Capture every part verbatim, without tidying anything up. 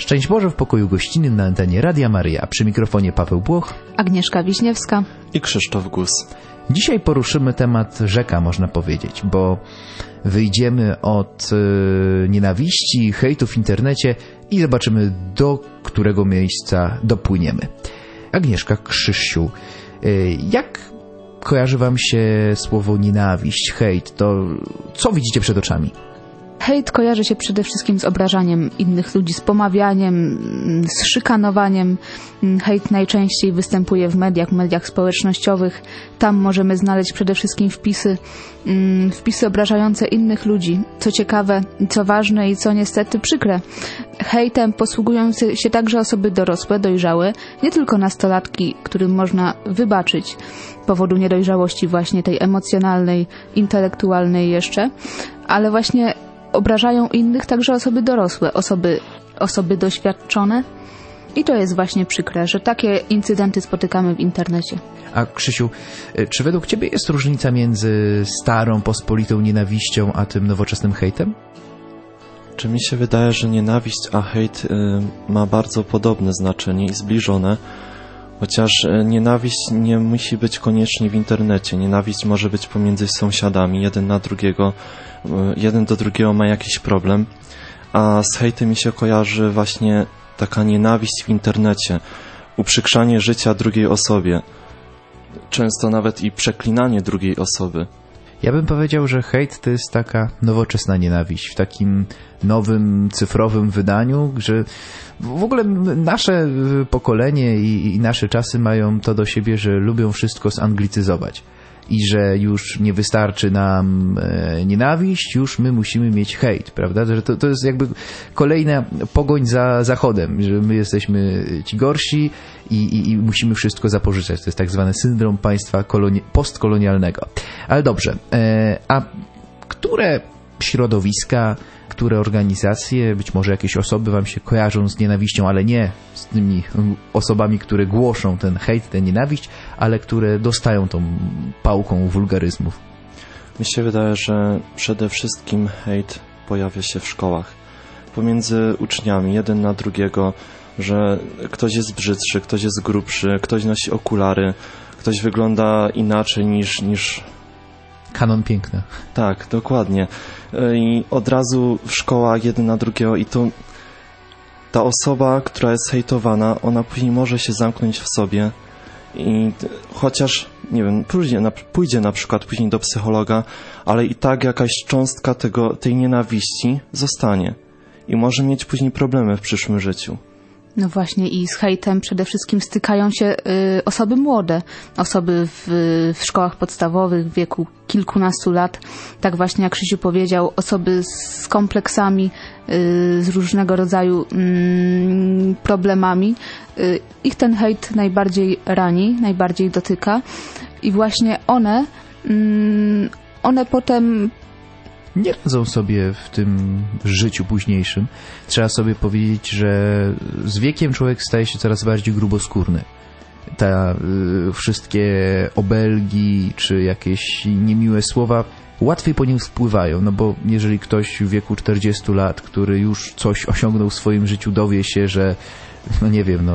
Szczęść Boże w pokoju gościnnym na antenie Radia Maryja. Przy mikrofonie Paweł Błoch, Agnieszka Wiśniewska i Krzysztof Gus. Dzisiaj poruszymy temat rzeka, można powiedzieć, bo wyjdziemy od y, nienawiści, hejtu w internecie i zobaczymy, do którego miejsca dopłyniemy. Agnieszka, Krzysiu, y, jak kojarzy wam się słowo nienawiść, hejt? To co widzicie przed oczami? Hejt kojarzy się przede wszystkim z obrażaniem innych ludzi, z pomawianiem, z szykanowaniem. Hejt najczęściej występuje w mediach, w mediach społecznościowych. Tam możemy znaleźć przede wszystkim wpisy, wpisy obrażające innych ludzi. Co ciekawe, co ważne i co niestety przykre. Hejtem posługują się także osoby dorosłe, dojrzałe, nie tylko nastolatki, którym można wybaczyć z powodu niedojrzałości właśnie tej emocjonalnej, intelektualnej jeszcze, ale właśnie obrażają innych także osoby dorosłe, osoby, osoby doświadczone. I to jest właśnie przykre, że takie incydenty spotykamy w internecie. A Krzysiu, czy według ciebie jest różnica między starą, pospolitą nienawiścią, a tym nowoczesnym hejtem? Czy mi się wydaje, że nienawiść a hejt y, ma bardzo podobne znaczenie i zbliżone, chociaż y, nienawiść nie musi być koniecznie w internecie. Nienawiść może być pomiędzy sąsiadami, jeden na drugiego, y, jeden do drugiego ma jakiś problem, a z hejtem mi się kojarzy właśnie taka nienawiść w internecie, uprzykrzanie życia drugiej osobie, często nawet i przeklinanie drugiej osoby. Ja bym powiedział, że hejt to jest taka nowoczesna nienawiść w takim nowym, cyfrowym wydaniu, że w ogóle nasze pokolenie i, i nasze czasy mają to do siebie, że lubią wszystko zanglicyzować. I że już nie wystarczy nam e, nienawiść, już my musimy mieć hejt, prawda? Że to, to jest jakby kolejna pogoń za Zachodem, że my jesteśmy ci gorsi i, i, i musimy wszystko zapożyczać. To jest tak zwany syndrom państwa koloni- postkolonialnego. Ale dobrze, e, a które środowiska, które organizacje, być może jakieś osoby wam się kojarzą z nienawiścią, ale nie z tymi osobami, które głoszą ten hejt, tę nienawiść, ale które dostają tą pałką wulgaryzmów? Mi się wydaje, że przede wszystkim hejt pojawia się w szkołach. Pomiędzy uczniami, jeden na drugiego, że ktoś jest brzydszy, ktoś jest grubszy, ktoś nosi okulary, ktoś wygląda inaczej niż... niż kanon piękna. Tak, dokładnie. I od razu w szkołach jeden na drugiego i to ta osoba, która jest hejtowana, ona później może się zamknąć w sobie i chociaż, nie wiem, pójdzie na, pójdzie na przykład później do psychologa, ale i tak jakaś cząstka tego, tej nienawiści zostanie i może mieć później problemy w przyszłym życiu. No właśnie i z hejtem przede wszystkim stykają się y, osoby młode, osoby w, w szkołach podstawowych w wieku kilkunastu lat. Tak właśnie jak Krzysiu powiedział, osoby z kompleksami, y, z różnego rodzaju y, problemami. Y, ich ten hejt najbardziej rani, najbardziej dotyka i właśnie one, y, one potem... nie radzą sobie w tym życiu późniejszym. Trzeba sobie powiedzieć, że z wiekiem człowiek staje się coraz bardziej gruboskórny. Te y, wszystkie obelgi czy jakieś niemiłe słowa łatwiej po nim spływają, no bo jeżeli ktoś w wieku czterdziestu lat, który już coś osiągnął w swoim życiu, dowie się, że no nie wiem, no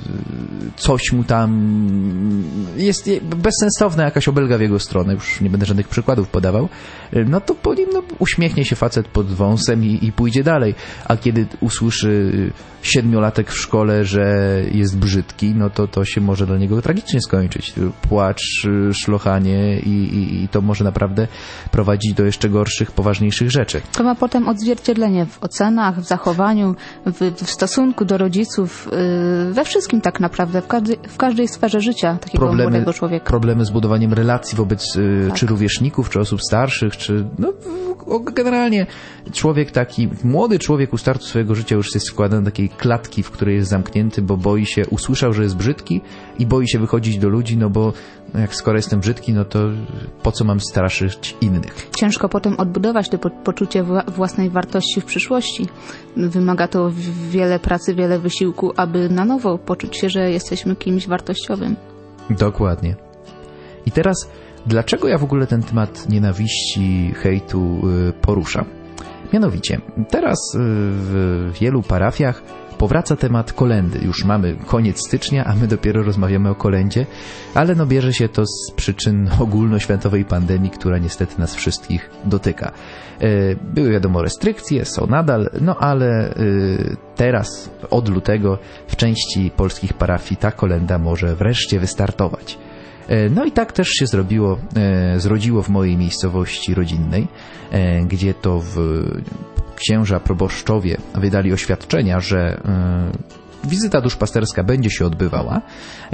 coś mu tam jest bezsensowna jakaś obelga w jego stronę, już nie będę żadnych przykładów podawał, no to po nim no, uśmiechnie się facet pod wąsem i, i pójdzie dalej. A kiedy usłyszy siedmiolatek w szkole, że jest brzydki, no to to się może dla niego tragicznie skończyć. Płacz, szlochanie i, i, i to może naprawdę prowadzić do jeszcze gorszych, poważniejszych rzeczy. To ma potem odzwierciedlenie w ocenach, w zachowaniu, w, w stosunku do rodziców, we wszystkim tak naprawdę, w każdej, w każdej sferze życia takiego problemy, młodego człowieka. Problemy z budowaniem relacji wobec tak. czy rówieśników, czy osób starszych, czy no generalnie człowiek taki, młody człowiek u startu swojego życia już jest wkładany do takiej klatki, w której jest zamknięty, bo boi się, usłyszał, że jest brzydki i boi się wychodzić do ludzi, no bo no jak skoro jestem brzydki, no to po co mam straszyć innych? Ciężko potem odbudować to po- poczucie wła- własnej wartości w przyszłości. Wymaga to wiele pracy, wiele wysiłku, aby na nowo poczuć się, że jesteśmy kimś wartościowym. Dokładnie. I teraz, dlaczego ja w ogóle ten temat nienawiści, hejtu y, poruszam? Mianowicie, teraz y, w wielu parafiach powraca temat kolędy. Już mamy koniec stycznia, a my dopiero rozmawiamy o kolędzie, ale no bierze się to z przyczyn ogólnoświatowej pandemii, która niestety nas wszystkich dotyka. Były wiadomo restrykcje, są nadal, no ale teraz od lutego w części polskich parafii ta kolęda może wreszcie wystartować. No i tak też się zrobiło, zrodziło w mojej miejscowości rodzinnej, gdzie to w księża proboszczowie wydali oświadczenia, że wizyta duszpasterska będzie się odbywała.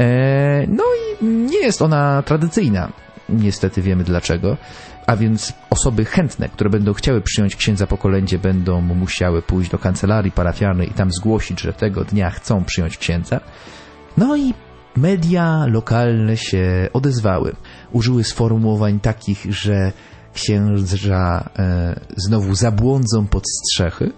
No i nie jest ona tradycyjna. Niestety wiemy dlaczego. A więc osoby chętne, które będą chciały przyjąć księdza po kolędzie, będą musiały pójść do kancelarii parafialnej i tam zgłosić, że tego dnia chcą przyjąć księdza. No i media lokalne się odezwały. Użyły sformułowań takich, że księża e, znowu zabłądzą pod strzechy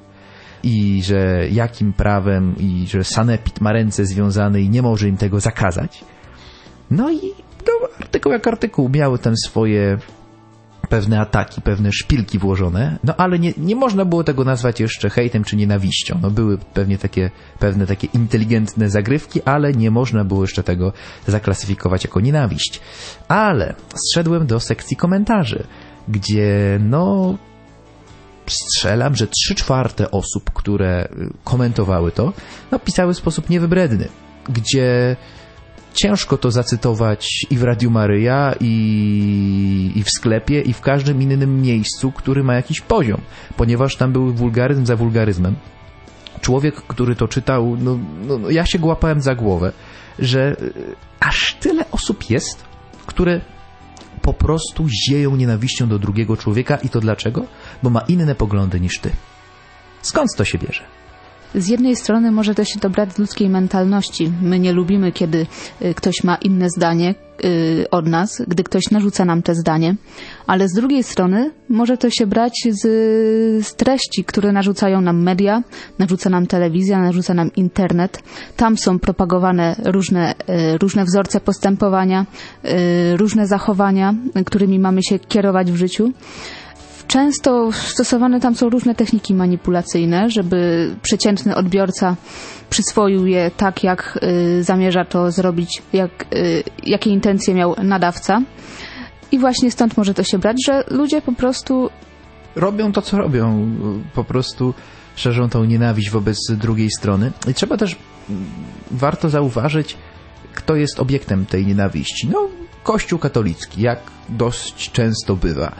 i że jakim prawem i że sanepid ma ręce związane i nie może im tego zakazać. No i no, artykuł jak artykuł miały tam swoje pewne ataki, pewne szpilki włożone, no ale nie, nie można było tego nazwać jeszcze hejtem czy nienawiścią. No były pewnie takie, pewne takie inteligentne zagrywki, ale nie można było jeszcze tego zaklasyfikować jako nienawiść. Ale zszedłem do sekcji komentarzy, gdzie no strzelam, że trzy czwarte osób, które komentowały to, no pisały w sposób niewybredny, gdzie ciężko to zacytować i w Radiu Maryja, i, i w sklepie, i w każdym innym miejscu, który ma jakiś poziom, ponieważ tam był wulgaryzm za wulgaryzmem. Człowiek, który to czytał, no, no ja się go łapałem za głowę, że aż tyle osób jest, które po prostu zieją nienawiścią do drugiego człowieka i to dlaczego? Bo ma inne poglądy niż ty. Skąd to się bierze? Z jednej strony może to się dobrać z ludzkiej mentalności. My nie lubimy, kiedy ktoś ma inne zdanie od nas, gdy ktoś narzuca nam te zdanie, ale z drugiej strony może to się brać z, z treści, które narzucają nam media, narzuca nam telewizja, narzuca nam internet. Tam są propagowane różne, różne wzorce postępowania, różne zachowania, którymi mamy się kierować w życiu. Często stosowane tam są różne techniki manipulacyjne, żeby przeciętny odbiorca przyswoił je tak, jak y, zamierza to zrobić, jak, y, jakie intencje miał nadawca. I właśnie stąd może to się brać, że ludzie po prostu robią to, co robią. Po prostu szerzą tą nienawiść wobec drugiej strony. I trzeba też, warto zauważyć, kto jest obiektem tej nienawiści. No, Kościół katolicki, jak dość często bywa.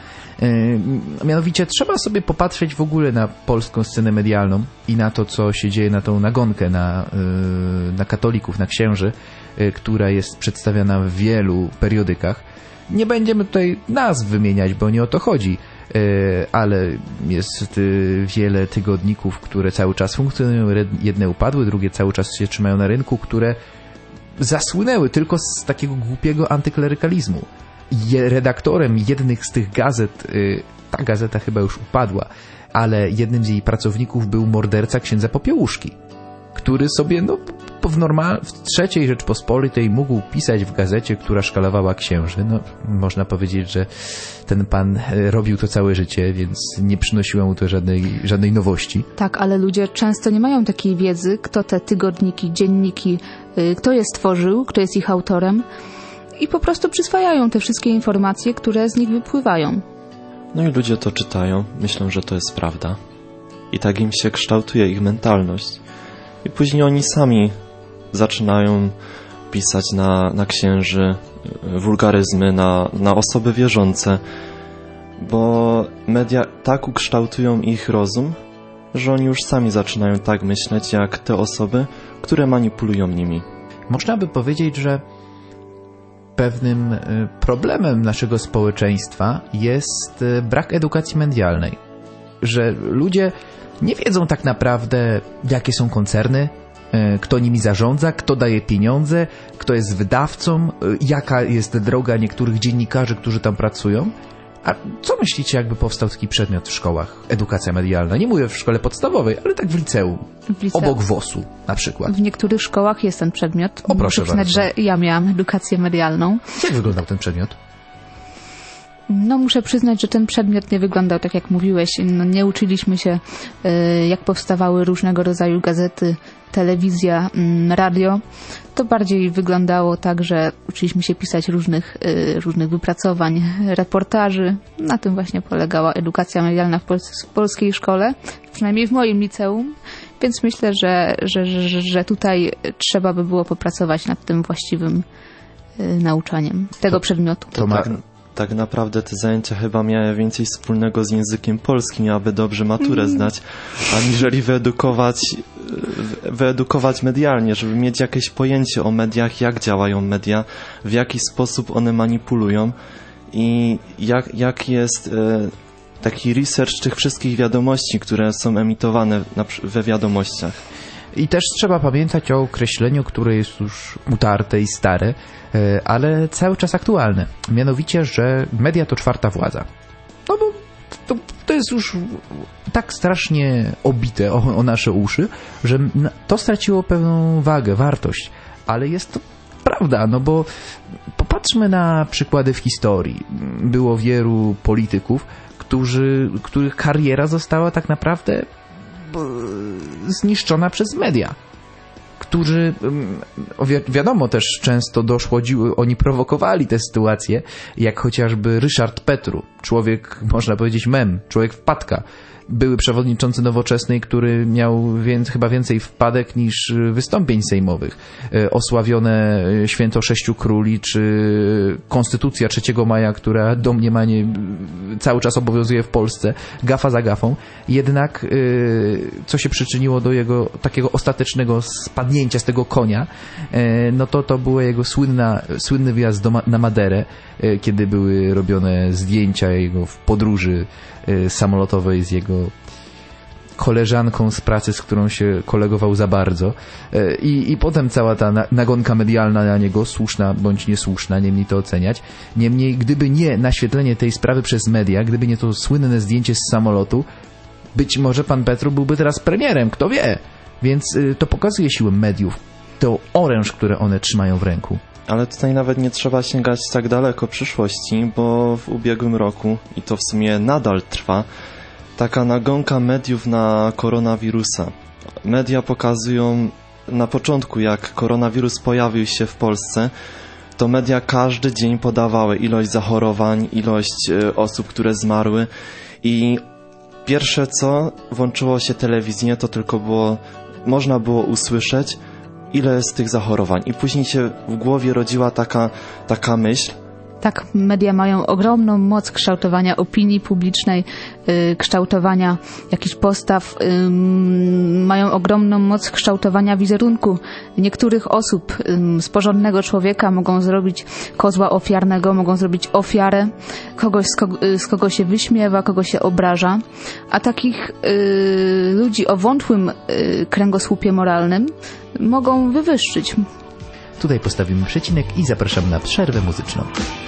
Yy, mianowicie trzeba sobie popatrzeć w ogóle na polską scenę medialną i na to, co się dzieje, na tą nagonkę na, yy, na katolików, na księży, yy, która jest przedstawiana w wielu periodykach. Nie będziemy tutaj nazw wymieniać, bo nie o to chodzi, yy, ale jest yy, wiele tygodników, które cały czas funkcjonują, jedne upadły, drugie cały czas się trzymają na rynku, które zasłynęły tylko z takiego głupiego antyklerykalizmu. Je, redaktorem jednych z tych gazet, y, ta gazeta chyba już upadła, ale jednym z jej pracowników był morderca księdza Popiełuszki, który sobie no, w, normal, w trzeciej Rzeczpospolitej mógł pisać w gazecie, która szkalowała księży. No, można powiedzieć, że ten pan robił to całe życie, więc nie przynosiło mu to żadnej, żadnej nowości. Tak, ale ludzie często nie mają takiej wiedzy, kto te tygodniki, dzienniki, y, kto je stworzył, kto jest ich autorem. I po prostu przyswajają te wszystkie informacje, które z nich wypływają. No i ludzie to czytają, myślą, że to jest prawda. I tak im się kształtuje ich mentalność. I później oni sami zaczynają pisać na, na księży wulgaryzmy, na, na osoby wierzące, bo media tak ukształtują ich rozum, że oni już sami zaczynają tak myśleć, jak te osoby, które manipulują nimi. Można by powiedzieć, że pewnym problemem naszego społeczeństwa jest brak edukacji medialnej. Że ludzie nie wiedzą tak naprawdę, jakie są koncerny, kto nimi zarządza, kto daje pieniądze, kto jest wydawcą, jaka jest droga niektórych dziennikarzy, którzy tam pracują. A co myślicie, jakby powstał taki przedmiot w szkołach? Edukacja medialna. Nie mówię w szkole podstawowej, ale tak w liceum. W liceum. Obok W O S-u na przykład. W niektórych szkołach jest ten przedmiot. O, proszę Muszę przyznać, bardzo. że ja miałam edukację medialną. Jak wyglądał ten przedmiot? No muszę przyznać, że ten przedmiot nie wyglądał tak jak mówiłeś. No, nie uczyliśmy się y, jak powstawały różnego rodzaju gazety, telewizja, y, radio. To bardziej wyglądało tak, że uczyliśmy się pisać różnych, y, różnych wypracowań, reportaży. Na tym właśnie polegała edukacja medialna w, Pol- w polskiej szkole, przynajmniej w moim liceum. Więc myślę, że, że, że, że tutaj trzeba by było popracować nad tym właściwym y, nauczaniem tego to, przedmiotu. To tak, tak naprawdę te zajęcia chyba miały więcej wspólnego z językiem polskim, aby dobrze maturę mm. zdać, aniżeli wyedukować, wyedukować medialnie, żeby mieć jakieś pojęcie o mediach, jak działają media, w jaki sposób one manipulują i jak, jak jest e, taki research tych wszystkich wiadomości, które są emitowane na, we wiadomościach. I też trzeba pamiętać o określeniu, które jest już utarte i stare, ale cały czas aktualne. Mianowicie, że media to czwarta władza. No bo to, to jest już tak strasznie obite o, o nasze uszy, że to straciło pewną wagę, wartość. Ale jest to prawda, no bo popatrzmy na przykłady w historii. Było wielu polityków, którzy, których kariera została tak naprawdę zniszczona przez media, którzy, wi- wiadomo też często doszło, oni prowokowali te sytuacje, jak chociażby Ryszard Petru, człowiek, można powiedzieć mem, człowiek wpadka, były przewodniczący Nowoczesnej, który miał więc, chyba więcej wpadek niż wystąpień sejmowych. Osławione Święto Sześciu Króli, czy Konstytucja trzeciego maja, która domniemanie cały czas obowiązuje w Polsce, gafa za gafą. Jednak co się przyczyniło do jego takiego ostatecznego spadnięcia z tego konia, no to to był jego słynna, słynny wyjazd do, na Maderę, kiedy były robione zdjęcia jego w podróży samolotowej z jego koleżanką z pracy, z którą się kolegował za bardzo. I, i potem cała ta nagonka medialna na niego, słuszna bądź niesłuszna, niemniej to oceniać. Niemniej, gdyby nie naświetlenie tej sprawy przez media, gdyby nie to słynne zdjęcie z samolotu, być może pan Petru byłby teraz premierem, kto wie. Więc to pokazuje siłę mediów, to oręż, które one trzymają w ręku. Ale tutaj nawet nie trzeba sięgać tak daleko przyszłości, bo w ubiegłym roku, i to w sumie nadal trwa, taka nagonka mediów na koronawirusa. Media pokazują na początku, jak koronawirus pojawił się w Polsce, to media każdy dzień podawały ilość zachorowań, ilość y, osób, które zmarły i pierwsze co włączyło się telewizję, to tylko było, można było usłyszeć, ile jest tych zachorowań. I później się w głowie rodziła taka, taka myśl. Tak, media mają ogromną moc kształtowania opinii publicznej, yy, kształtowania jakichś postaw, yy, mają ogromną moc kształtowania wizerunku niektórych osób. Yy, z porządnego człowieka mogą zrobić kozła ofiarnego, mogą zrobić ofiarę, kogoś, z kogo, yy, z kogo się wyśmiewa, kogo się obraża. A takich yy, ludzi o wątłym yy, kręgosłupie moralnym mogą wywyższyć. Tutaj postawimy przecinek i zapraszamy na przerwę muzyczną.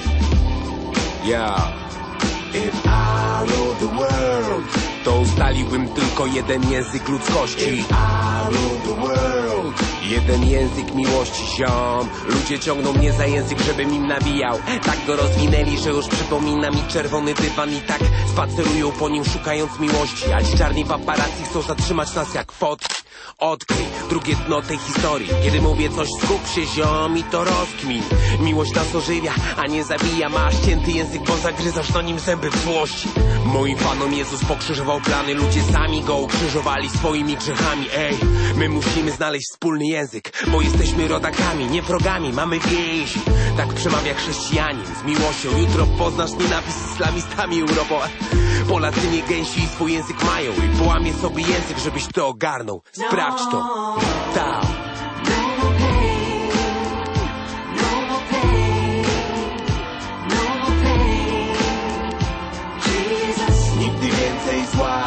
Yeah. If I rule the world, to ustaliłbym tylko jeden język ludzkości. If I rule the world, jeden język miłości, ziom. Ludzie ciągną mnie za język, żebym im nawijał. Tak go rozwinęli, że już przypomina mi czerwony dywan. I tak spacerują po nim, szukając miłości. A ci czarni paparazzi chcą zatrzymać nas jak fotki. Odkryj drugie dno tej historii. Kiedy mówię coś, skup się, ziom, i to rozkmin. Miłość nas ożywia, a nie zabija. Masz cięty język, bo zagryzasz na nim zęby w złości. Moim fanom Jezus pokrzyżował plany. Ludzie sami go ukrzyżowali swoimi grzechami. Ej, my musimy znaleźć wspólny język, bo jesteśmy rodakami, nie wrogami, mamy więź. Tak przemawia chrześcijanin z miłością. Jutro poznasz nienawist z islamistami Europą. Polacy nie gęsi i swój język mają. I połamie sobie język, żebyś to ogarnął. Sprawdź to. Tak. Nigdy więcej zła.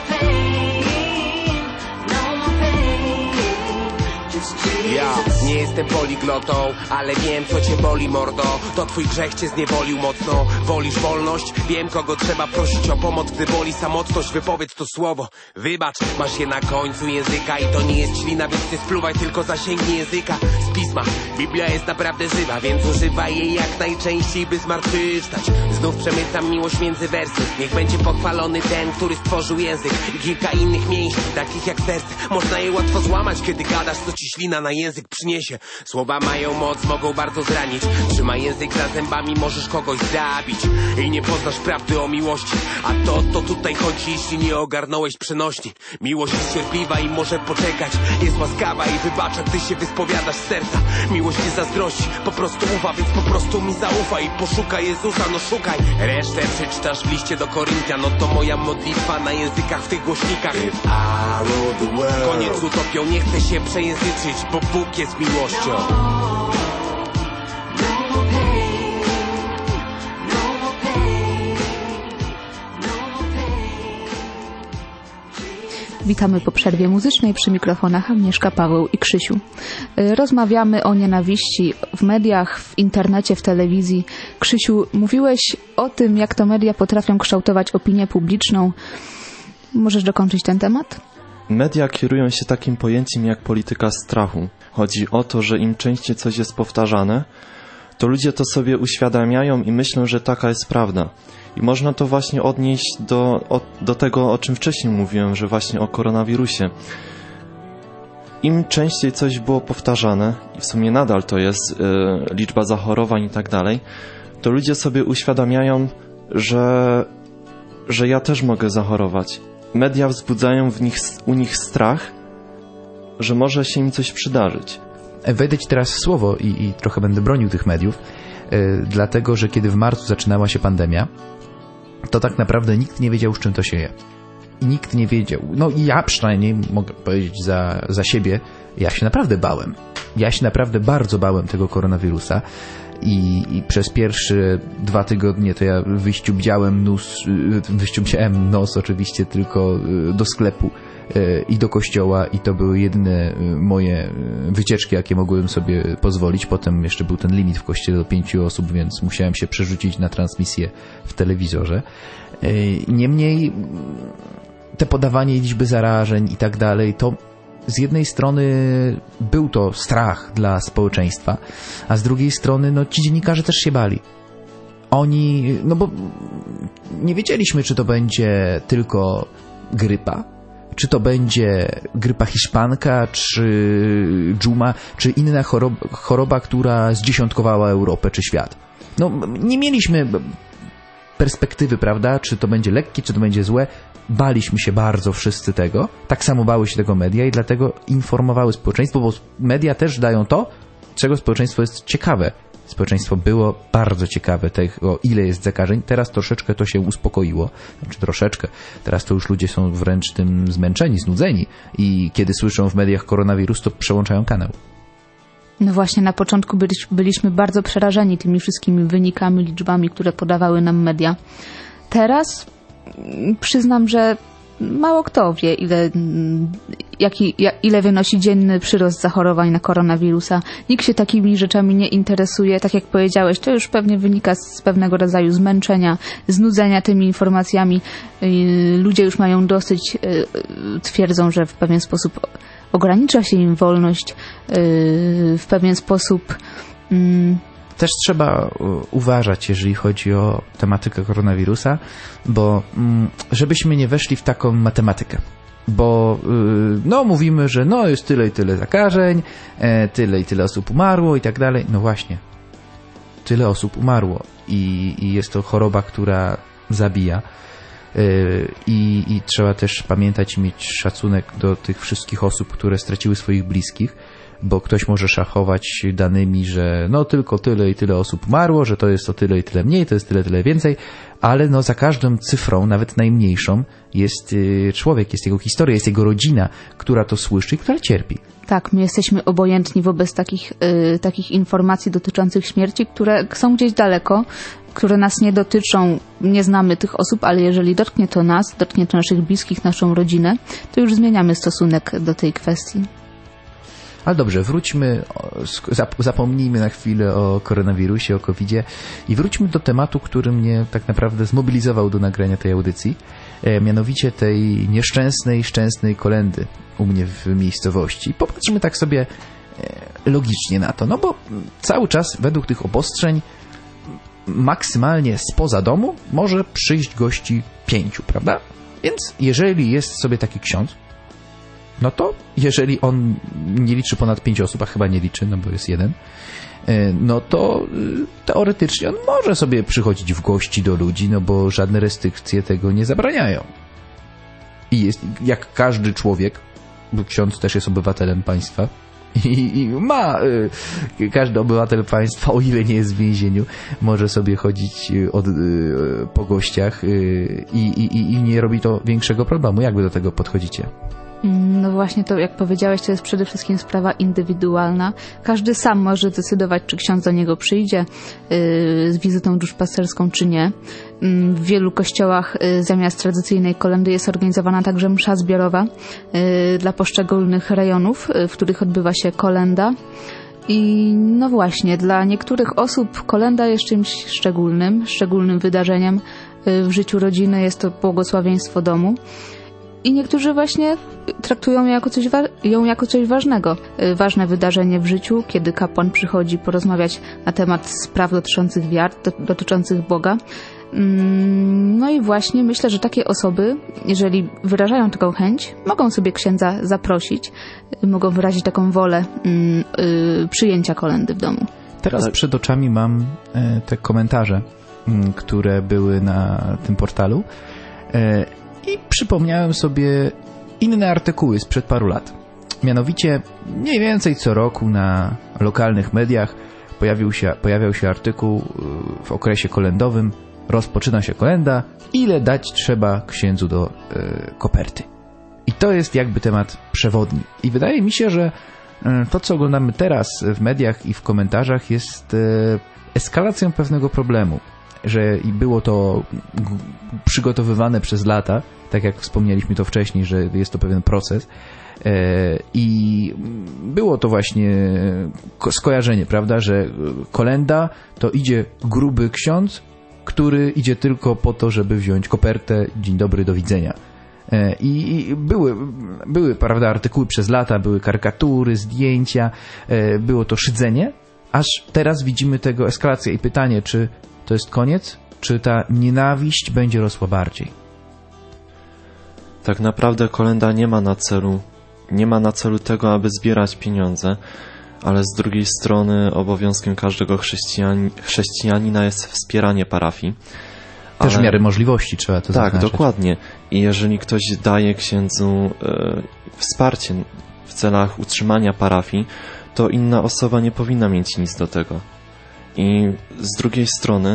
Ja nie jestem jestem poliglotą, ale wiem co cię boli mordo. To twój grzech cię zniewolił mocno. Wolisz wolność? Wiem kogo trzeba prosić o pomoc, gdy boli samotność. Wypowiedz to słowo, wybacz, masz je na końcu języka. I to nie jest ślina, więc nie spluwaj, tylko zasięgnij języka z pisma. Biblia jest naprawdę żywa, więc używaj jej jak najczęściej, by zmartwychwstać. Znów przemycam miłość między wersy. Niech będzie pochwalony ten, który stworzył język i kilka innych mięśni, takich jak serce. Można je łatwo złamać, kiedy gadasz, co ci ślina na język przyniesie. Słowa mają moc, mogą bardzo zranić. Trzymaj język za zębami, możesz kogoś zabić. I nie poznasz prawdy o miłości. A to, to tutaj chodzi, jeśli nie ogarnąłeś przenośni. Miłość jest cierpliwa i może poczekać. Jest łaskawa i wybacza, gdy się wyspowiadasz z serca. Miłość nie zazdrości, po prostu ufa, więc po prostu mi zaufaj. I poszukaj Jezusa, no szukaj. Resztę przeczytasz w liście do Koryntian. No to moja modlitwa na językach w tych głośnikach. Koniec utopią, nie chcę się przejęzyczyć, bo Bóg jest miłością. Witamy po przerwie muzycznej, przy mikrofonach Agnieszka, Paweł i Krzysiu. Rozmawiamy o nienawiści w mediach, w internecie, w telewizji. Krzysiu, mówiłeś o tym, jak to media potrafią kształtować opinię publiczną. Możesz dokończyć ten temat? Media kierują się takim pojęciem jak polityka strachu. Chodzi o to, że im częściej coś jest powtarzane, to ludzie to sobie uświadamiają i myślą, że taka jest prawda. I można to właśnie odnieść do, o, do tego, o czym wcześniej mówiłem, że właśnie o koronawirusie. Im częściej coś było powtarzane, i w sumie nadal to jest y, liczba zachorowań i tak dalej, to ludzie sobie uświadamiają, że, że ja też mogę zachorować. Media wzbudzają w nich, u nich strach, że może się im coś przydarzyć. Wejdę ci teraz w słowo i, i trochę będę bronił tych mediów, yy, dlatego, że kiedy w marcu zaczynała się pandemia, to tak naprawdę nikt nie wiedział, z czym to się je. Nikt nie wiedział. No i ja przynajmniej mogę powiedzieć za, za siebie, ja się naprawdę bałem. Ja się naprawdę bardzo bałem tego koronawirusa. I, i przez pierwsze dwa tygodnie to ja wyściubdziałem nos, wyściubdziałem nos oczywiście tylko do sklepu i do kościoła i to były jedyne moje wycieczki, jakie mogłem sobie pozwolić. Potem jeszcze był ten limit w kościele do pięciu osób, więc musiałem się przerzucić na transmisję w telewizorze. Niemniej te podawanie liczby zarażeń i tak dalej, to z jednej strony był to strach dla społeczeństwa, a z drugiej strony no, ci dziennikarze też się bali. Oni, no bo nie wiedzieliśmy, czy to będzie tylko grypa, czy to będzie grypa hiszpanka, czy dżuma, czy inna choroba, choroba, która zdziesiątkowała Europę czy świat. No nie mieliśmy perspektywy, prawda, czy to będzie lekkie, czy to będzie złe. Baliśmy się bardzo wszyscy tego, tak samo bały się tego media i dlatego informowały społeczeństwo, bo media też dają to, czego społeczeństwo jest ciekawe. Społeczeństwo było bardzo ciekawe tego, ile jest zakażeń. Teraz troszeczkę to się uspokoiło. Znaczy troszeczkę. Teraz to już ludzie są wręcz tym zmęczeni, znudzeni i kiedy słyszą w mediach koronawirus, to przełączają kanał. No właśnie, na początku byliśmy bardzo przerażeni tymi wszystkimi wynikami, liczbami, które podawały nam media. Teraz przyznam, że mało kto wie, ile, jaki, ile wynosi dzienny przyrost zachorowań na koronawirusa. Nikt się takimi rzeczami nie interesuje. Tak jak powiedziałeś, to już pewnie wynika z pewnego rodzaju zmęczenia, znudzenia tymi informacjami. Ludzie już mają dosyć, twierdzą, że w pewien sposób ogranicza się im wolność, w pewien sposób... Też trzeba uważać, jeżeli chodzi o tematykę koronawirusa, bo żebyśmy nie weszli w taką matematykę. Bo no mówimy, że no jest tyle i tyle zakażeń, tyle i tyle osób umarło i tak dalej. No właśnie, tyle osób umarło i, i jest to choroba, która zabija. I, I trzeba też pamiętać i mieć szacunek do tych wszystkich osób, które straciły swoich bliskich, bo ktoś może szachować danymi, że no tylko tyle i tyle osób umarło, że to jest o tyle i tyle mniej, to jest tyle, tyle więcej, ale no za każdą cyfrą, nawet najmniejszą, jest człowiek, jest jego historia, jest jego rodzina, która to słyszy i która cierpi. Tak, my jesteśmy obojętni wobec takich, y, takich informacji dotyczących śmierci, które są gdzieś daleko, które nas nie dotyczą, nie znamy tych osób, ale jeżeli dotknie to nas, dotknie to naszych bliskich, naszą rodzinę, to już zmieniamy stosunek do tej kwestii. Ale dobrze, wróćmy, zapomnijmy na chwilę o koronawirusie, o kowidzie i wróćmy do tematu, który mnie tak naprawdę zmobilizował do nagrania tej audycji, mianowicie tej nieszczęsnej, szczęsnej kolendy u mnie w miejscowości. Popatrzmy tak sobie logicznie na to, no bo cały czas według tych obostrzeń maksymalnie spoza domu może przyjść gości pięciu, prawda? Więc jeżeli jest sobie taki ksiądz, no to jeżeli on nie liczy ponad pięć osób, a chyba nie liczy, no bo jest jeden, no to teoretycznie on może sobie przychodzić w gości do ludzi, no bo żadne restrykcje tego nie zabraniają. I jest jak każdy człowiek, bo ksiądz też jest obywatelem państwa, I, i ma y, każdy obywatel państwa, o ile nie jest w więzieniu, może sobie chodzić od, y, po gościach y, i, i, i nie robi to większego problemu. Jak wy do tego podchodzicie? No właśnie to, jak powiedziałeś, to jest przede wszystkim sprawa indywidualna. Każdy sam może decydować, czy ksiądz do niego przyjdzie yy, z wizytą duszpasterską, czy nie. Yy, w wielu kościołach yy, zamiast tradycyjnej kolendy jest organizowana także msza zbiorowa yy, dla poszczególnych rejonów, yy, w których odbywa się kolenda. I no właśnie, dla niektórych osób kolenda jest czymś szczególnym, szczególnym wydarzeniem yy, w życiu rodziny. Jest to błogosławieństwo domu. I niektórzy właśnie traktują ją jako coś, wa- ją jako coś ważnego. Ważne wydarzenie w życiu, kiedy kapłan przychodzi porozmawiać na temat spraw dotyczących wiar, do- dotyczących Boga. No i właśnie myślę, że takie osoby, jeżeli wyrażają taką chęć, mogą sobie księdza zaprosić, mogą wyrazić taką wolę yy, przyjęcia kolendy w domu. Teraz Tak. przed oczami mam e, te komentarze, m, które były na tym portalu. E, I przypomniałem sobie inne artykuły sprzed paru lat. Mianowicie mniej więcej co roku na lokalnych mediach pojawił się, pojawiał się artykuł w okresie kolendowym. Rozpoczyna się kolenda. Ile dać trzeba księdzu do y, koperty? I to jest jakby temat przewodni. I wydaje mi się, że y, to, co oglądamy teraz w mediach i w komentarzach, jest y, eskalacją pewnego problemu. Że i było to przygotowywane przez lata, tak jak wspomnieliśmy to wcześniej, że jest to pewien proces i było to właśnie skojarzenie, prawda, że kolenda to idzie gruby ksiądz, który idzie tylko po to, żeby wziąć kopertę, dzień dobry, do widzenia. I były, były, prawda, artykuły przez lata, były karykatury, zdjęcia, było to szydzenie, aż teraz widzimy tego eskalację i pytanie, czy to jest koniec? Czy ta nienawiść będzie rosła bardziej? Tak naprawdę kolenda nie ma na celu, nie ma na celu tego, aby zbierać pieniądze, ale z drugiej strony obowiązkiem każdego chrześcijan, chrześcijanina jest wspieranie parafii. Też ale... w miarę możliwości trzeba to Tak, zaznaczyć. dokładnie. I jeżeli ktoś daje księdzu e, wsparcie w celach utrzymania parafii, to inna osoba nie powinna mieć nic do tego. I z drugiej strony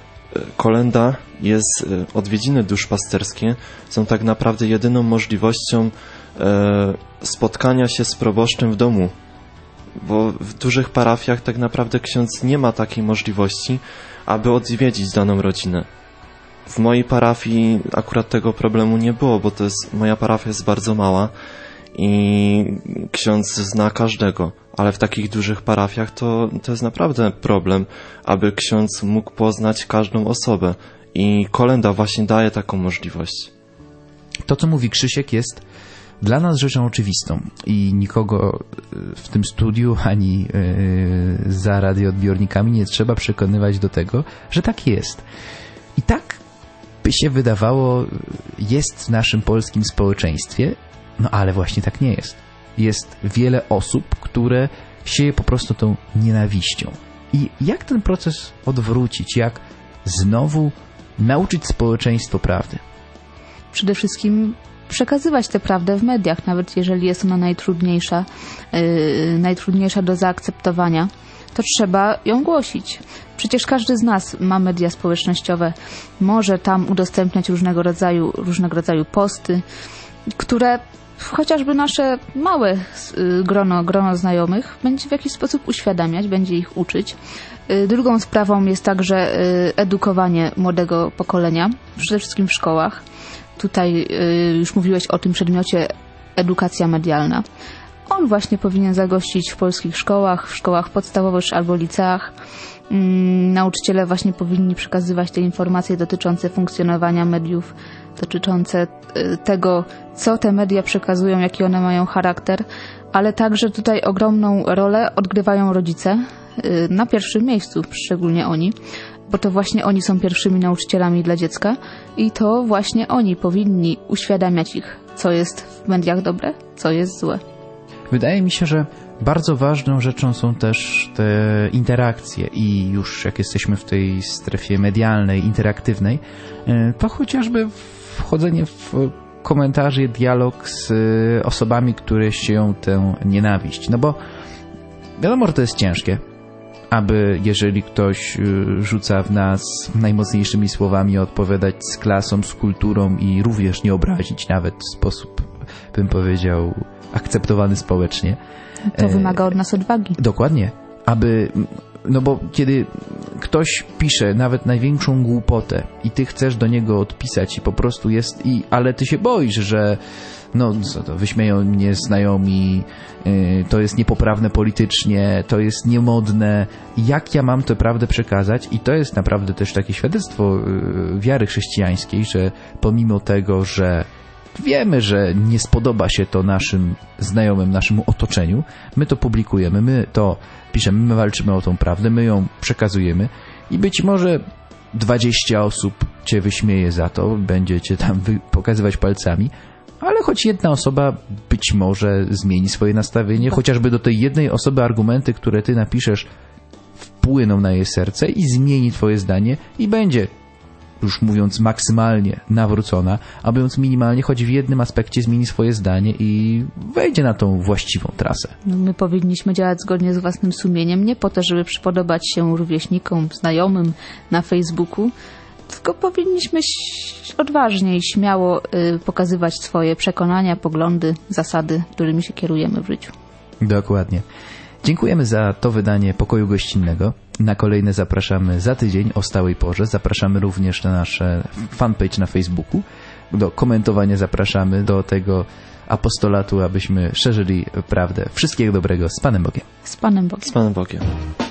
kolenda jest, odwiedziny duszpasterskie są tak naprawdę jedyną możliwością e, spotkania się z proboszczem w domu, bo w dużych parafiach tak naprawdę ksiądz nie ma takiej możliwości, aby odwiedzić daną rodzinę. W mojej parafii akurat tego problemu nie było, bo to jest, moja parafia jest bardzo mała i ksiądz zna każdego, ale w takich dużych parafiach to, to jest naprawdę problem, aby ksiądz mógł poznać każdą osobę i kolenda właśnie daje taką możliwość. To, co mówi Krzysiek, jest dla nas rzeczą oczywistą i nikogo w tym studiu ani yy, za radioodbiornikami nie trzeba przekonywać do tego, że tak jest. I tak by się wydawało, jest w naszym polskim społeczeństwie, no ale właśnie tak nie jest. Jest wiele osób, które sieje po prostu tą nienawiścią. I jak ten proces odwrócić? Jak znowu nauczyć społeczeństwo prawdy? Przede wszystkim przekazywać tę prawdę w mediach, nawet jeżeli jest ona najtrudniejsza, yy, najtrudniejsza do zaakceptowania, to trzeba ją głosić. Przecież każdy z nas ma media społecznościowe, może tam udostępniać różnego rodzaju, różnego rodzaju posty, które chociażby nasze małe grono, grono znajomych będzie w jakiś sposób uświadamiać, będzie ich uczyć. Drugą sprawą jest także edukowanie młodego pokolenia, przede wszystkim w szkołach. Tutaj już mówiłeś o tym przedmiocie edukacja medialna. On właśnie powinien zagościć w polskich szkołach, w szkołach podstawowych albo liceach. Nauczyciele właśnie powinni przekazywać te informacje dotyczące funkcjonowania mediów, dotyczące tego, co te media przekazują, jaki one mają charakter, ale także tutaj ogromną rolę odgrywają rodzice, na pierwszym miejscu szczególnie oni, bo to właśnie oni są pierwszymi nauczycielami dla dziecka i to właśnie oni powinni uświadamiać ich, co jest w mediach dobre, co jest złe. Wydaje mi się, że bardzo ważną rzeczą są też te interakcje i już jak jesteśmy w tej strefie medialnej, interaktywnej, to chociażby wchodzenie w komentarze, dialog z osobami, które sieją tę nienawiść. No bo wiadomo, że to jest ciężkie, aby jeżeli ktoś rzuca w nas najmocniejszymi słowami, odpowiadać z klasą, z kulturą i również nie obrazić nawet w sposób, bym powiedział, akceptowany społecznie. To wymaga od nas odwagi. Dokładnie. Aby, no bo kiedy ktoś pisze nawet największą głupotę i ty chcesz do niego odpisać i po prostu jest, i, ale ty się boisz, że no co to, wyśmieją mnie znajomi, yy, to jest niepoprawne politycznie, to jest niemodne. Jak ja mam tę prawdę przekazać? I to jest naprawdę też takie świadectwo yy, wiary chrześcijańskiej, że pomimo tego, że wiemy, że nie spodoba się to naszym znajomym, naszemu otoczeniu, my to publikujemy, my to piszemy, my walczymy o tą prawdę, my ją przekazujemy i być może dwadzieścia osób cię wyśmieje za to, będzie cię tam pokazywać palcami, ale choć jedna osoba być może zmieni swoje nastawienie, chociażby do tej jednej osoby argumenty, które ty napiszesz, wpłyną na jej serce i zmieni twoje zdanie i będzie, już mówiąc maksymalnie, nawrócona, a mówiąc minimalnie, choć w jednym aspekcie zmieni swoje zdanie i wejdzie na tą właściwą trasę. No, my powinniśmy działać zgodnie z własnym sumieniem, nie po to, żeby przypodobać się rówieśnikom, znajomym na Facebooku, tylko powinniśmy odważnie i śmiało y, pokazywać swoje przekonania, poglądy, zasady, którymi się kierujemy w życiu. Dokładnie. Dziękujemy za to wydanie Pokoju Gościnnego. Na kolejne zapraszamy za tydzień o stałej porze. Zapraszamy również na nasz fanpage na Facebooku. Do komentowania zapraszamy, do tego apostolatu, abyśmy szerzyli prawdę. Wszystkiego dobrego. Z Panem Bogiem. Z Panem Bogiem. Z Panem Bogiem.